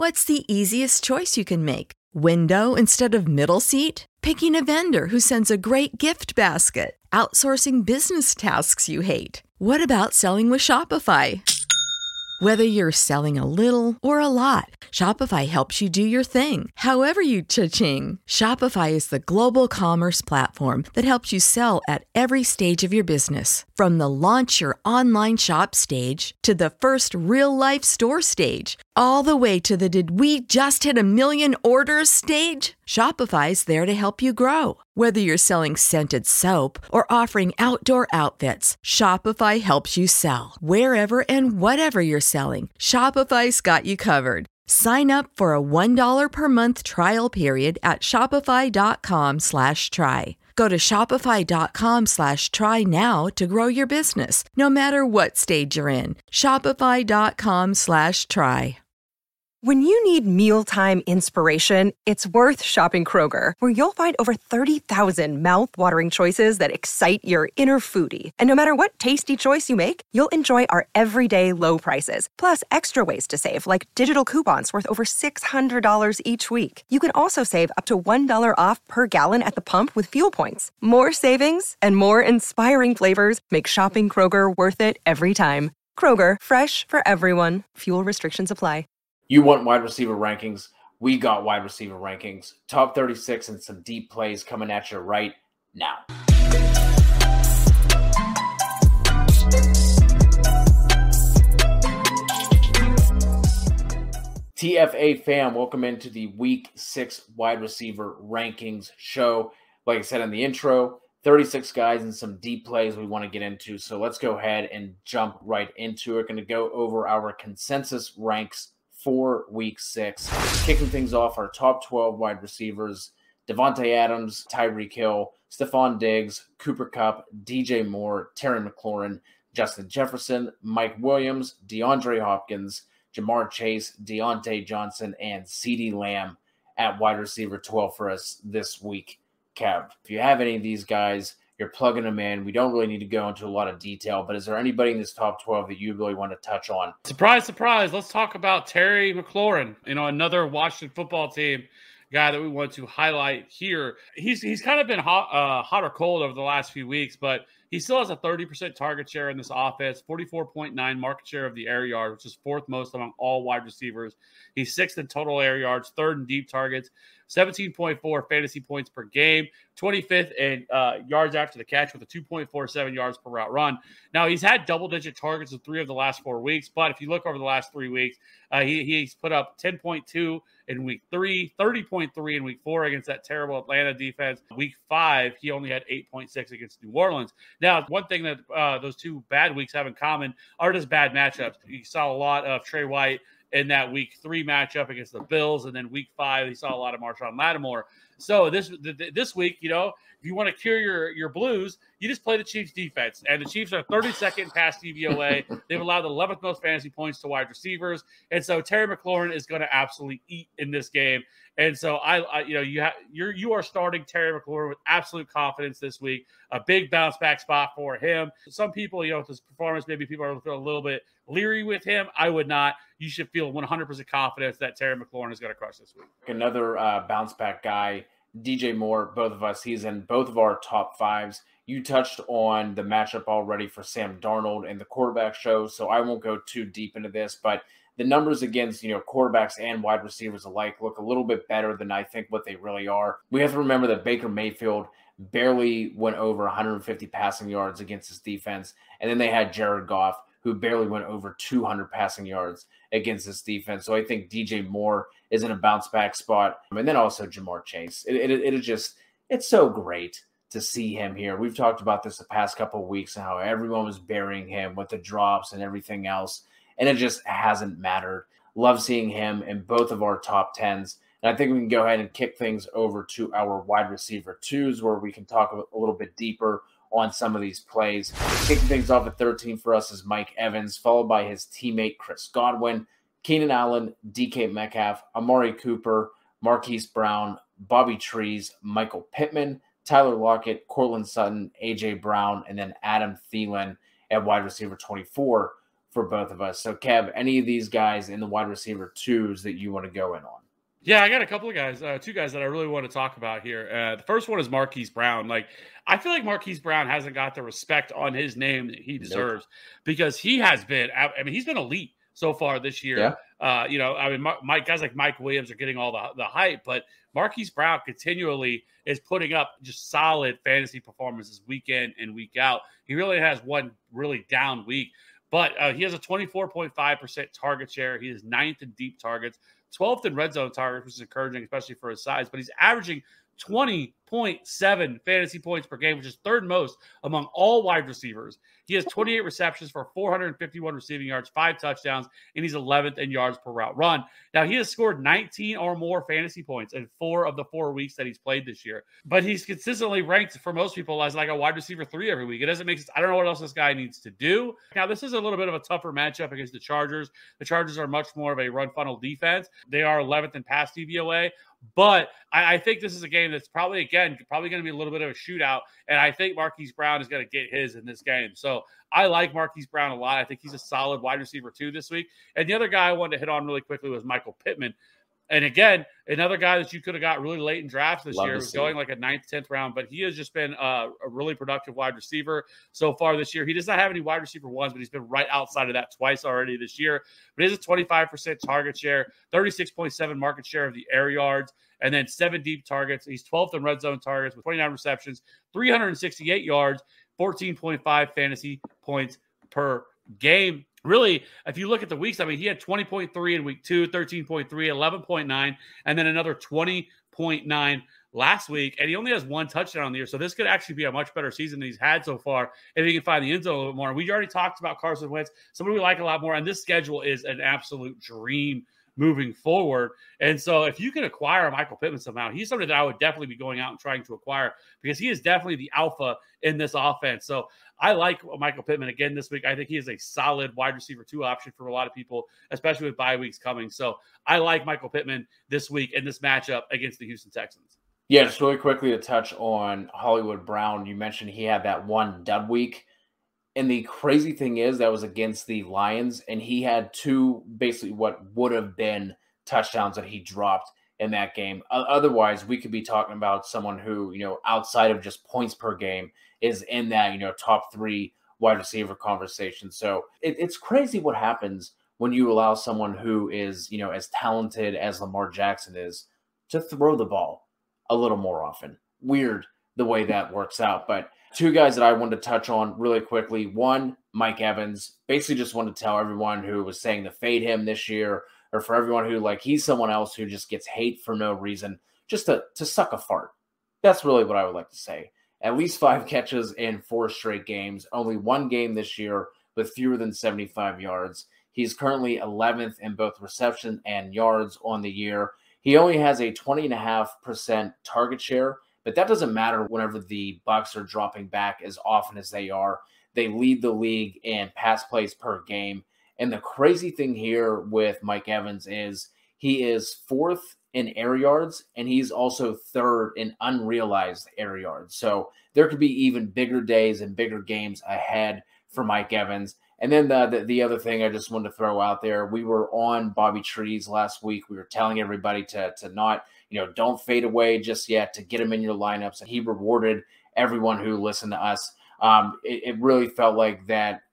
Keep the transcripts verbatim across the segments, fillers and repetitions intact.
What's the easiest choice you can make? Window instead of middle seat? Picking a vendor who sends a great gift basket? Outsourcing business tasks you hate? What about selling with Shopify? Whether you're selling a little or a lot, Shopify helps you do your thing, however you cha-ching. Shopify is the global commerce platform that helps you sell at every stage of your business. From the launch your online shop stage to the first real-life store stage, all the way to the did we just hit a million orders stage. Shopify's there to help you grow. Whether you're selling scented soap or offering outdoor outfits, Shopify helps you sell. Wherever and whatever you're selling, Shopify's got you covered. Sign up for a one dollar per month trial period at shopify.com slash try. Go to shopify.com slash try now to grow your business, no matter what stage you're in. Shopify.com slash try. When you need mealtime inspiration, it's worth shopping Kroger, where you'll find over thirty thousand mouth-watering choices that excite your inner foodie. And no matter what tasty choice you make, you'll enjoy our everyday low prices, plus extra ways to save, like digital coupons worth over six hundred dollars each week. You can also save up to one dollar off per gallon at the pump with fuel points. More savings and more inspiring flavors make shopping Kroger worth it every time. Kroger, fresh for everyone. Fuel restrictions apply. You want wide receiver rankings? We got wide receiver rankings. Top thirty-six and some deep plays coming at you right now. T F A fam, welcome into the week six wide receiver rankings show. Like I said in the intro, thirty-six guys and some deep plays we want to get into. So let's go ahead and jump right into it. Going to go over our consensus ranks for week six. Kicking things off, our top twelve wide receivers: Davante Adams, Tyreek Hill, Stephon Diggs, Cooper Kupp, D J Moore, Terry McLaurin, Justin Jefferson, Mike Williams, DeAndre Hopkins, Jamar Chase, Deontay Johnson, and CeeDee Lamb at wide receiver twelve for us this week. Kev, if you have any of these guys, you're plugging them in. We don't really need to go into a lot of detail, but is there anybody in this top twelve that you really want to touch on? Surprise, surprise. Let's talk about Terry McLaurin, you know, another Washington football team guy that we want to highlight here. He's he's kind of been hot, uh, hot or cold over the last few weeks, but he still has a thirty percent target share in this offense, forty-four point nine market share of the air yard, which is fourth most among all wide receivers. He's sixth in total air yards, third in deep targets, seventeen point four fantasy points per game, twenty-fifth in uh, yards after the catch with a two point four seven yards per route run. Now, he's had double-digit targets in three of the last four weeks, but if you look over the last three weeks, uh, he, he's put up ten point two in week three, thirty point three in week four against that terrible Atlanta defense. Week five, he only had eight point six against New Orleans. Now, one thing that uh, those two bad weeks have in common are just bad matchups. You saw a lot of Trey White in that week three matchup against the Bills, and then week five, he saw a lot of Marshawn Lattimore. So this this week, you know, if you want to cure your, your blues, you just play the Chiefs defense. And the Chiefs are thirty-second pass D V O A. They've allowed the eleventh most fantasy points to wide receivers. And so Terry McLaurin is going to absolutely eat in this game. And so I, I you know, you have you're you are starting Terry McLaurin with absolute confidence this week. A big bounce back spot for him. Some people, you know, with his performance, maybe people are feeling a little bit leery with him. I would not. You should feel one hundred percent confidence that Terry McLaurin is going to crush this week. Another uh, bounce back guy, D J Moore, both of us, he's in both of our top fives. You touched on the matchup already for Sam Darnold and the quarterback show, so I won't go too deep into this, but the numbers against, you know, quarterbacks and wide receivers alike look a little bit better than I think what they really are. We have to remember that Baker Mayfield barely went over one hundred fifty passing yards against his defense, and then they had Jared Goff, who barely went over two hundred passing yards against this defense. So I think D J Moore is in a bounce back spot. And then also Jamar Chase. It, it, it is just, it's so great to see him here. We've talked about this the past couple of weeks and how everyone was burying him with the drops and everything else. And it just hasn't mattered. Love seeing him in both of our top tens. And I think we can go ahead and kick things over to our wide receiver twos, where we can talk a little bit deeper on some of these plays. Kicking things off at thirteen for us is Mike Evans, followed by his teammate Chris Godwin, Keenan Allen, D K Metcalf, Amari Cooper, Marquise Brown, Bobby Trees, Michael Pittman, Tyler Lockett, Cortland Sutton, A J Brown, and then Adam Thielen at wide receiver twenty-four for both of us. So, Kev, any of these guys in the wide receiver twos that you want to go in on? Yeah, I got a couple of guys, uh, two guys that I really want to talk about here. Uh, the first one is Marquise Brown. Like, I feel like Marquise Brown hasn't got the respect on his name that he deserves nope. because he has been, I mean, he's been elite so far this year. Yeah. Uh, you know, I mean, Mike, guys like Mike Williams are getting all the, the hype, but Marquise Brown continually is putting up just solid fantasy performances week in and week out. He really has one really down week, but uh, he has a twenty-four point five percent target share. He is ninth in deep targets, twelfth in red zone targets, which is encouraging, especially for his size, but he's averaging twenty point seven fantasy points per game, which is third most among all wide receivers. He has twenty-eight receptions for four hundred fifty-one receiving yards, five touchdowns, and he's eleventh in yards per route run. Now, he has scored nineteen or more fantasy points in four of the four weeks that he's played this year. But he's consistently ranked for most people as like a wide receiver three every week. It doesn't make sense. I don't know what else this guy needs to do. Now, this is a little bit of a tougher matchup against the Chargers. The Chargers are much more of a run funnel defense. They are eleventh in pass D V O A. But I, I think this is a game that's probably, again, probably going to be a little bit of a shootout. And I think Marquise Brown is going to get his in this game. So I like Marquise Brown a lot. I think he's a solid wide receiver too this week. And the other guy I wanted to hit on really quickly was Michael Pittman. And again, another guy that you could have got really late in drafts this Love year was going like a ninth, tenth round, but he has just been uh, a really productive wide receiver so far this year. He does not have any wide receiver ones, but he's been right outside of that twice already this year. But he has a twenty-five percent target share, thirty-six point seven market share of the air yards, and then seven deep targets. He's twelfth in red zone targets with twenty-nine receptions, three hundred sixty-eight yards, fourteen point five fantasy points per game. Really, if you look at the weeks, I mean, he had twenty point three in week two, thirteen point three, eleven point nine, and then another twenty point nine last week. And he only has one touchdown on the year. So this could actually be a much better season than he's had so far if he can find the end zone a little bit more. We already talked about Carson Wentz, somebody we like a lot more. And this schedule is an absolute dream moving forward. And so if you can acquire Michael Pittman somehow, he's somebody that I would definitely be going out and trying to acquire because he is definitely the alpha in this offense. So I like Michael Pittman again this week. I think he is a solid wide receiver two option for a lot of people, especially with bye weeks coming. So I like Michael Pittman this week in this matchup against the Houston Texans. Yeah, just really quickly to touch on Hollywood Brown. You mentioned he had that one dud week. And the crazy thing is that was against the Lions, and he had two basically what would have been touchdowns that he dropped in that game. Otherwise, we could be talking about someone who, you know, outside of just points per game is in that, you know, top three wide receiver conversation. So it, it's crazy what happens when you allow someone who is, you know, as talented as Lamar Jackson is to throw the ball a little more often. Weird the way that works out, but two guys that I wanted to touch on really quickly. One, Mike Evans. Basically just wanted to tell everyone who was saying to fade him this year, or for everyone who, like, he's someone else who just gets hate for no reason, just to, to suck a fart. That's really what I would like to say. At least five catches in four straight games. Only one game this year with fewer than seventy-five yards. He's currently eleventh in both reception and yards on the year. He only has a twenty point five percent target share, but that doesn't matter whenever the Bucs are dropping back as often as they are. They lead the league in pass plays per game. And the crazy thing here with Mike Evans is he is fourth in air yards, and he's also third in unrealized air yards. So there could be even bigger days and bigger games ahead for Mike Evans. And then the, the, the other thing I just wanted to throw out there, we were on Bobby Trees last week. We were telling everybody to, to not, you know, don't fade away just yet, to get him in your lineups. And he rewarded everyone who listened to us. Um, it, it really felt like that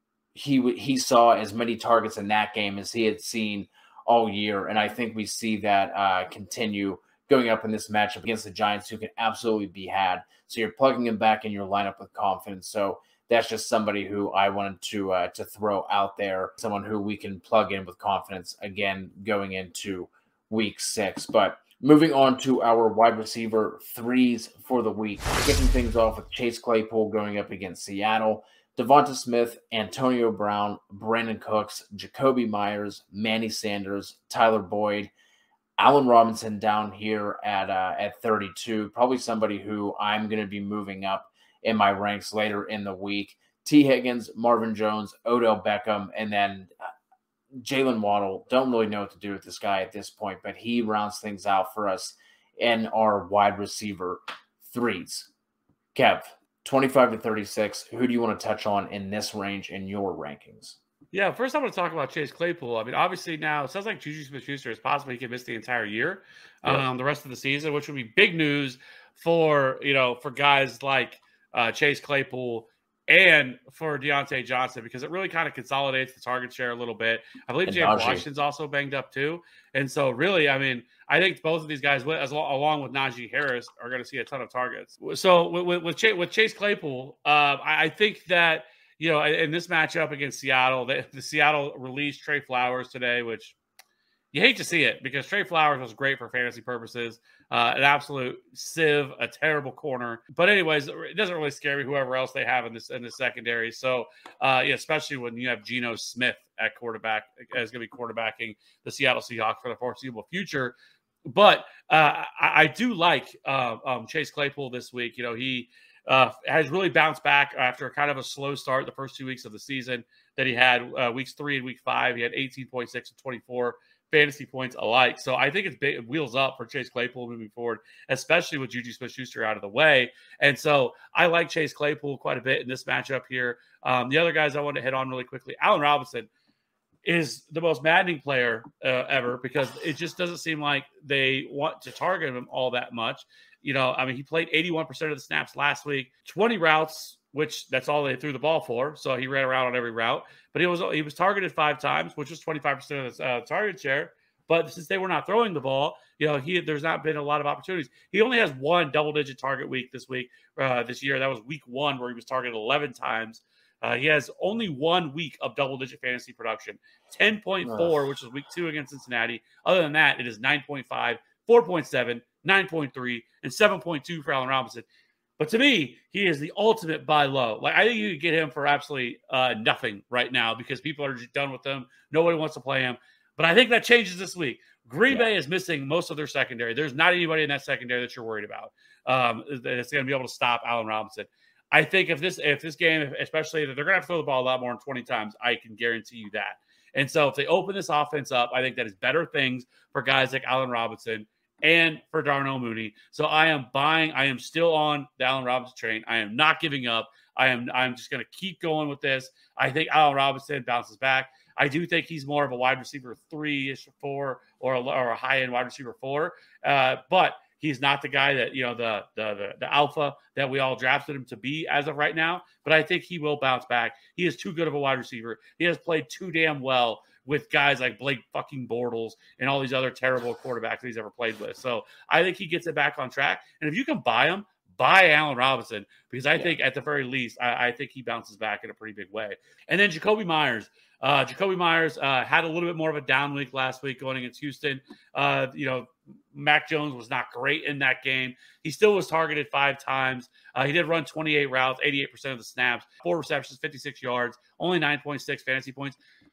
he he saw as many targets in that game as he had seen all year. And I think we see that uh, continue going up in this matchup against the Giants, who can absolutely be had. So you're plugging him back in your lineup with confidence. So that's just somebody who I wanted to uh, to throw out there, someone who we can plug in with confidence, again, going into week six. But moving on to our wide receiver threes for the week. Kicking things off with Chase Claypool going up against Seattle. Devonta Smith, Antonio Brown, Brandon Cooks, Jacoby Myers, Manny Sanders, Tyler Boyd, Allen Robinson down here at uh, at thirty-two. Probably somebody who I'm going to be moving up in my ranks later in the week. T. Higgins, Marvin Jones, Odell Beckham, and then Jalen Waddle. Don't really know what to do with this guy at this point, but he rounds things out for us in our wide receiver threes. Kev, twenty-five to thirty-six. Who do you want to touch on in this range in your rankings? Yeah, first I'm going to talk about Chase Claypool. I mean, obviously now it sounds like Juju Smith-Schuster is possible he could miss the entire year, Yep. um, the rest of the season, which would be big news for you know for guys like uh, Chase Claypool and for Deontay Johnson, because it really kind of consolidates the target share a little bit. I believe And James Najee. Washington's also banged up too, and so really, I mean, I think both of these guys, as lo- along with Najee Harris, are going to see a ton of targets. So with with, with, Chase, with Chase Claypool, uh, I, I think that. You know, in this matchup against Seattle, the, the Seattle released Trey Flowers today, which you hate to see it because Trey Flowers was great for fantasy purposes. Uh, an absolute sieve, a terrible corner. But anyways, it doesn't really scare me whoever else they have in this in the secondary. So, uh, yeah, especially when you have Geno Smith at quarterback, is going to be quarterbacking the Seattle Seahawks for the foreseeable future. But uh, I, I do like uh, um, Chase Claypool this week. You know, he uh, has really bounced back after kind of a slow start the first two weeks of the season that he had. Uh, weeks three and week five, he had eighteen point six and twenty-four fantasy points alike. So I think it's big, wheels up for Chase Claypool moving forward, especially with Juju Smith-Schuster out of the way. And so I like Chase Claypool quite a bit in this matchup here. Um, the other guys I want to hit on really quickly, Allen Robinson is the most maddening player uh, ever because it just doesn't seem like they want to target him all that much. You know, I mean, he played eighty-one percent of the snaps last week, twenty routes, which that's all they threw the ball for. So he ran around on every route, but he was he was targeted five times, which was twenty-five percent of the uh, target share. But since they were not throwing the ball, you know, he there's not been a lot of opportunities. He only has one double-digit target week this week, uh, this year. That was week one where he was targeted eleven times. Uh, he has only one week of double-digit fantasy production, ten point four, which is week two against Cincinnati. Other than that, it is nine point five, four point seven, nine point three, and seven point two for Allen Robinson. But to me, he is the ultimate buy low. Like I think you could get him for absolutely uh, nothing right now because people are just done with him. Nobody wants to play him. But I think that changes this week. Green yeah. Bay is missing most of their secondary. There's not anybody in that secondary that you're worried about um, that's going to be able to stop Allen Robinson. I think if this if this game, especially if they're going to have to throw the ball a lot more than twenty times, I can guarantee you that. And so if they open this offense up, I think that is better things for guys like Allen Robinson and for Darnell Mooney. So I am buying. I am still on the Allen Robinson train. I am not giving up. I am. I'm just going to keep going with this. I think Allen Robinson bounces back. I do think he's more of a wide receiver three-ish, four, or a, or a high-end wide receiver four. Uh, but he's not the guy that, you know, the, the the the alpha that we all drafted him to be as of right now. But I think he will bounce back. He is too good of a wide receiver. He has played too damn well with guys like Blake fucking Bortles and all these other terrible quarterbacks that he's ever played with. So I think he gets it back on track. And if you can buy him, buy Allen Robinson, because I yeah. think at the very least, I, I think he bounces back in a pretty big way. And then Jakobi Meyers. Uh, Jakobi Meyers uh, had a little bit more of a down week last week going against Houston. Uh, you know, Mac Jones was not great in that game. He still was targeted five times. Uh, he did run twenty-eight routes, eighty-eight percent of the snaps, four receptions, fifty-six yards, only nine point six fantasy points.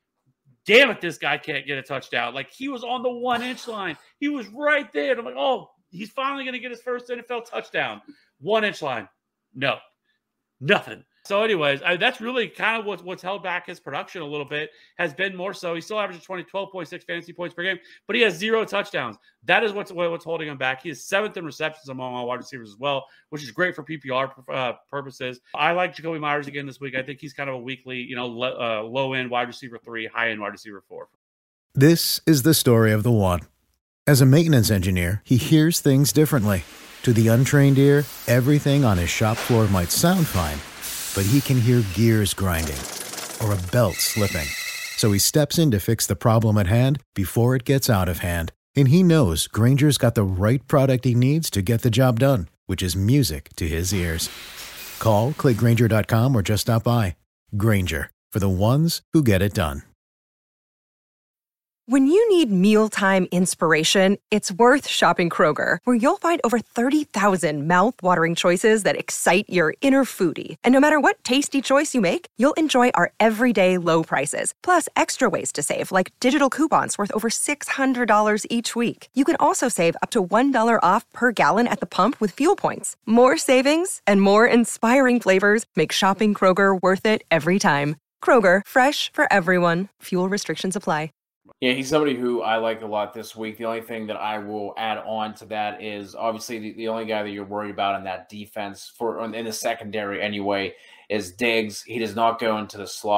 Damn it, this guy can't get a touchdown. Like, he was on the one-inch line. He was right there. And I'm like, oh, he's finally going to get his first N F L touchdown. One-inch line. No. Nothing. So anyways, I, that's really kind of what, what's held back his production a little bit, has been more so. He still averages twenty, twelve point six fantasy points per game, but he has zero touchdowns. That is what's what's holding him back. He is seventh in receptions among all wide receivers as well, which is great for P P R uh, purposes. I like Jakobi Meyers again this week. I think he's kind of a weekly, you know, lo, uh, low-end wide receiver three, high-end wide receiver four. This is the story of the one. As a maintenance engineer, he hears things differently. To the untrained ear, everything on his shop floor might sound fine, but he can hear gears grinding or a belt slipping. So he steps in to fix the problem at hand before it gets out of hand. And he knows Grainger's got the right product he needs to get the job done, which is music to his ears. Call, click Grainger dot com, or just stop by. Grainger, for the ones who get it done. When you need mealtime inspiration, it's worth shopping Kroger, where you'll find over thirty thousand mouth-watering choices that excite your inner foodie. And no matter what tasty choice you make, you'll enjoy our everyday low prices, plus extra ways to save, like digital coupons worth over six hundred dollars each week. You can also save up to one dollar off per gallon at the pump with fuel points. More savings and more inspiring flavors make shopping Kroger worth it every time. Kroger, fresh for everyone. Fuel restrictions apply. Yeah, he's somebody who I like a lot this week. The only thing that I will add on to that is obviously the, the only guy that you're worried about in that defense for in the secondary anyway is Diggs. He does not go into the slot.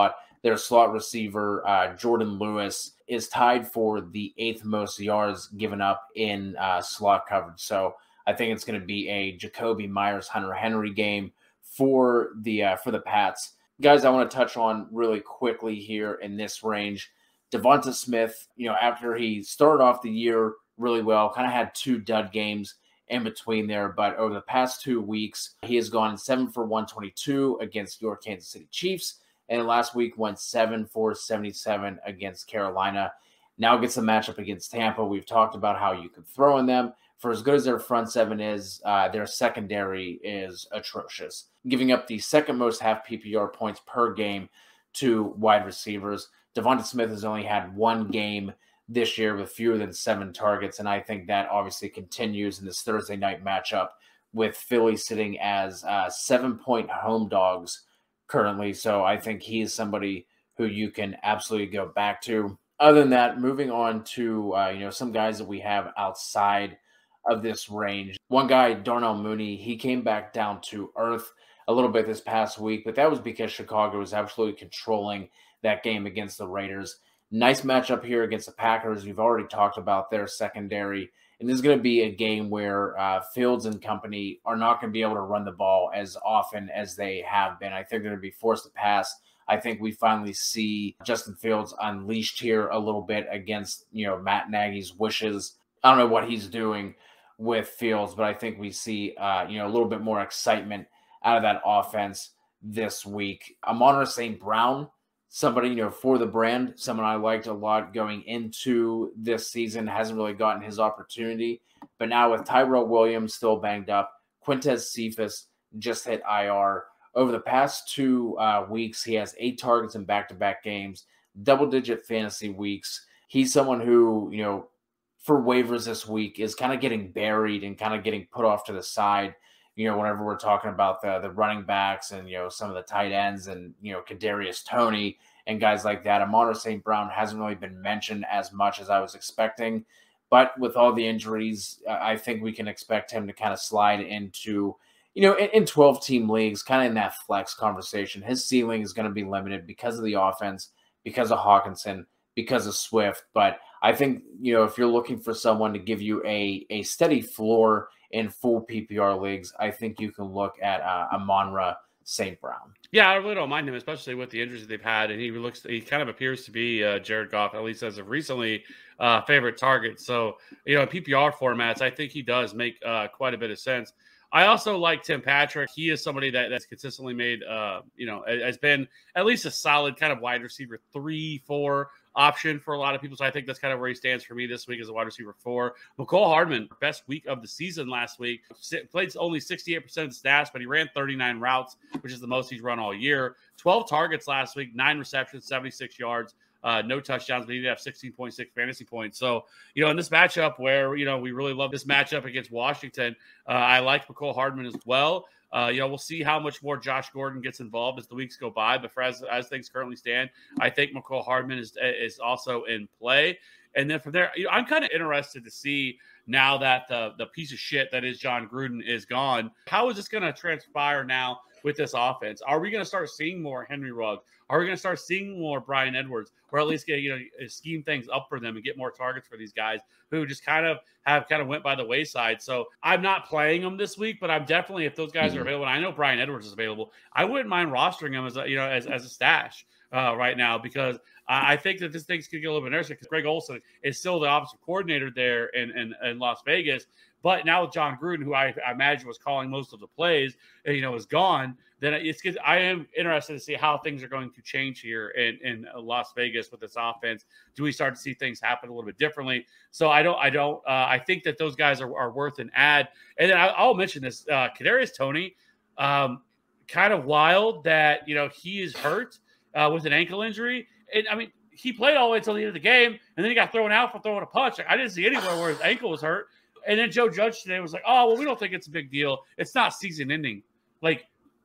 their slot receiver, uh, Jordan Lewis, is tied for the eighth most yards given up in uh, slot coverage. So I think it's going to be a Jakobi Meyers, Hunter Henry game for the uh, for the Pats. Guys, I want to touch on really quickly here in this range. Devonta Smith, you know, after he started off the year really well, kind of had two dud games in between there, but over the past two weeks, he has gone seven for one twenty-two against your Kansas City Chiefs, and last week went seven for seventy-seven against Carolina. Now gets a matchup against Tampa. We've talked about how you can throw in them. For as good as their front seven is, uh, their secondary is atrocious, giving up the second most half P P R points per game to wide receivers. Devonta Smith has only had one game this year with fewer than seven targets, and I think that obviously continues in this Thursday night matchup with Philly sitting as uh, seven-point home dogs currently. So I think he is somebody who you can absolutely go back to. Other than that, moving on to uh, you know some guys that we have outside of this range. One guy, Darnell Mooney, he came back down to earth a little bit this past week, but that was because Chicago was absolutely controlling that game against the Raiders. Nice matchup here against the Packers. We've already talked about their secondary, and this is going to be a game where uh, Fields and company are not going to be able to run the ball as often as they have been. I think they're going to be forced to pass. I think we finally see Justin Fields unleashed here a little bit against, you know, Matt Nagy's wishes. I don't know what he's doing with Fields, but I think we see, uh, you know, a little bit more excitement out of that offense this week. Amon-Ra Saint Brown, somebody, you know, for the brand, someone I liked a lot going into this season, hasn't really gotten his opportunity. But now with Tyrell Williams still banged up, Quintez Cephas just hit I R. Over the past two uh, weeks, he has eight targets in back-to-back games, double-digit fantasy weeks. He's someone who, you know, for waivers this week is kind of getting buried and kind of getting put off to the side, you know, whenever we're talking about the the running backs and, you know, some of the tight ends and, you know, Kadarius Toney and guys like that. Amon-Ra Saint Brown hasn't really been mentioned as much as I was expecting, but with all the injuries, I think we can expect him to kind of slide into, you know, in twelve-team leagues, kind of in that flex conversation. His ceiling is going to be limited because of the offense, because of Hawkinson, because of Swift, but I think, you know, if you're looking for someone to give you a, a steady floor in full P P R leagues, I think you can look at uh, Amon-Ra Saint Brown. Yeah, I really don't mind him, especially with the injuries that they've had. And he looks, he kind of appears to be uh, Jared Goff, at least as of recently, uh, favorite target. So, you know, in P P R formats, I think he does make uh, quite a bit of sense. I also like Tim Patrick. He is somebody that, that's consistently made, uh, you know, has been at least a solid kind of wide receiver three, four option for a lot of people. So I think that's kind of where he stands for me this week as a wide receiver four. Mecole Hardman, best week of the season last week, played only sixty-eight percent of the stats, but he ran thirty-nine routes, which is the most he's run all year. twelve targets last week, nine receptions, seventy-six yards. Uh, no touchdowns, but he did have sixteen point six fantasy points. So, you know, in this matchup where, you know, we really love this matchup against Washington, uh, I like Mecole Hardman as well. Uh, you know, we'll see how much more Josh Gordon gets involved as the weeks go by. But for as, as things currently stand, I think Mecole Hardman is is also in play. And then from there, you know, I'm kind of interested to see now that the, the piece of shit that is John Gruden is gone, how is this going to transpire now with this offense? Are we going to start seeing more Henry Ruggs? Are we going to start seeing more Bryan Edwards, or at least get, you know, scheme things up for them and get more targets for these guys who just kind of have kind of went by the wayside? So I'm not playing them this week, but I'm definitely, if those guys mm-hmm. are available, and I know Bryan Edwards is available, I wouldn't mind rostering him as a, you know, as, as a stash uh, right now, because I, I think that this thing's could get a little bit interesting because Greg Olsen is still the offensive coordinator there in, in, in Las Vegas. But now with John Gruden, who I, I imagine was calling most of the plays, you know, is gone, then it's good. I am interested to see how things are going to change here in, in Las Vegas with this offense. Do we start to see things happen a little bit differently? So I don't, I don't, uh, I think that those guys are, are worth an add. And then I, I'll mention this, uh, Kadarius Toney, um, kind of wild that, you know, he is hurt uh, with an ankle injury. And I mean, he played all the way until the end of the game, and then he got thrown out for throwing a punch. Like, I didn't see anywhere where his ankle was hurt. And then Joe Judge today was like, oh, well, we don't think it's a big deal. It's not season ending. Like,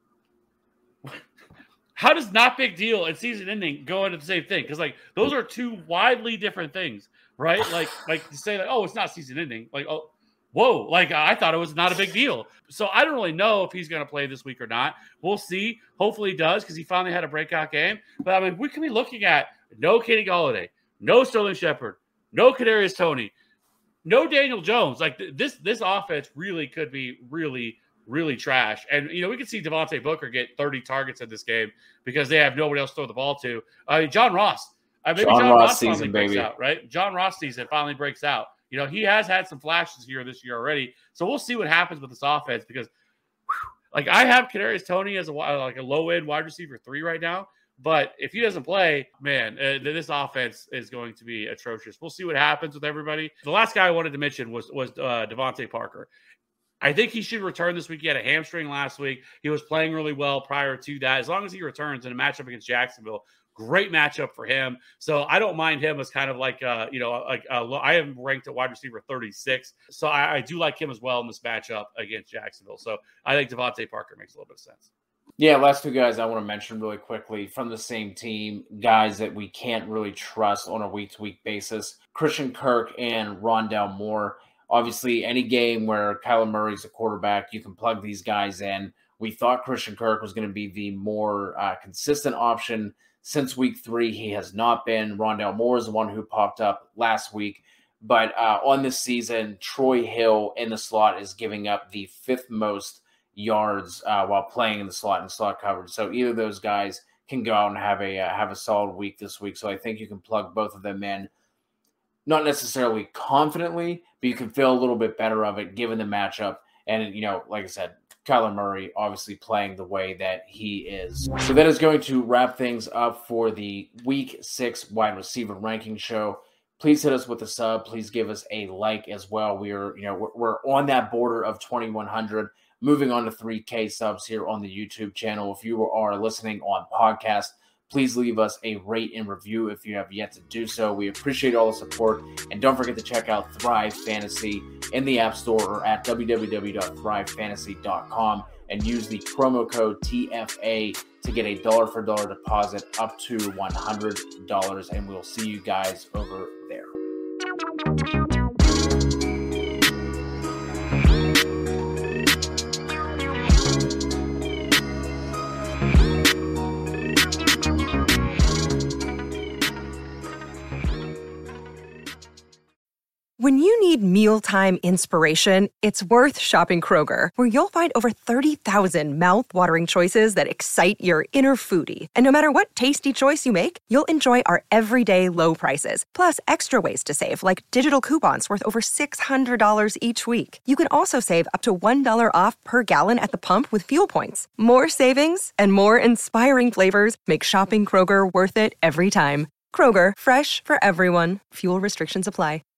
how does not big deal and season ending go into the same thing? Because, like, those are two widely different things, right? Like, like to say, like, oh, it's not season ending. Like, oh, whoa, like I thought it was not a big deal. So I don't really know if he's going to play this week or not. We'll see. Hopefully he does because he finally had a breakout game. But I mean, we can be looking at no Kenny Golladay, no Sterling Shepard, no Kadarius Toney, no Daniel Jones. Like th- this, this offense really could be really, really trash. And you know, we could see Devontae Booker get thirty targets in this game because they have nobody else to throw the ball to. I mean, John Ross. I mean, John, John Ross, Ross finally season, breaks baby. out, right? John Ross season finally breaks out. You know, he has had some flashes here this year already. So we'll see what happens with this offense because, whew, like, I have Kadarius Toney as a like a low-end wide receiver three right now. But if he doesn't play, man, uh, this offense is going to be atrocious. We'll see what happens with everybody. The last guy I wanted to mention was was uh, Devontae Parker. I think he should return this week. He had a hamstring last week. He was playing really well prior to that. As long as he returns in a matchup against Jacksonville, great matchup for him. So I don't mind him as kind of like, uh, you know, like uh, I have him ranked at wide receiver thirty-six. So I, I do like him as well in this matchup against Jacksonville. So I think Devontae Parker makes a little bit of sense. Yeah, last two guys I want to mention really quickly from the same team, guys that we can't really trust on a week-to-week basis, Christian Kirk and Rondale Moore. Obviously, any game where Kyler Murray's a quarterback, you can plug these guys in. We thought Christian Kirk was going to be the more uh, consistent option. Since week three, he has not been. Rondale Moore is the one who popped up last week. But uh, on this season, Troy Hill in the slot is giving up the fifth most yards uh, while playing in the slot and slot coverage. So either of those guys can go out and have a uh, have a solid week this week. So I think you can plug both of them in. Not necessarily confidently, but you can feel a little bit better of it given the matchup. And, you know, like I said, Kyler Murray obviously playing the way that he is. So that is going to wrap things up for the week six wide receiver ranking show. Please hit us with a sub. Please give us a like as well. We are, you know, we're, we're on that border of twenty-one hundred, moving on to three K subs here on the YouTube channel. If you are listening on podcast, please leave us a rate and review if you have yet to do so. We appreciate all the support. And don't forget to check out Thrive Fantasy in the App Store or at w w w dot thrive fantasy dot com and use the promo code T F A to get a dollar for dollar deposit up to one hundred dollars. And we'll see you guys over there. When you need mealtime inspiration, it's worth shopping Kroger, where you'll find over thirty thousand mouth-watering choices that excite your inner foodie. And no matter what tasty choice you make, you'll enjoy our everyday low prices, plus extra ways to save, like digital coupons worth over six hundred dollars each week. You can also save up to one dollar off per gallon at the pump with fuel points. More savings and more inspiring flavors make shopping Kroger worth it every time. Kroger, fresh for everyone. Fuel restrictions apply.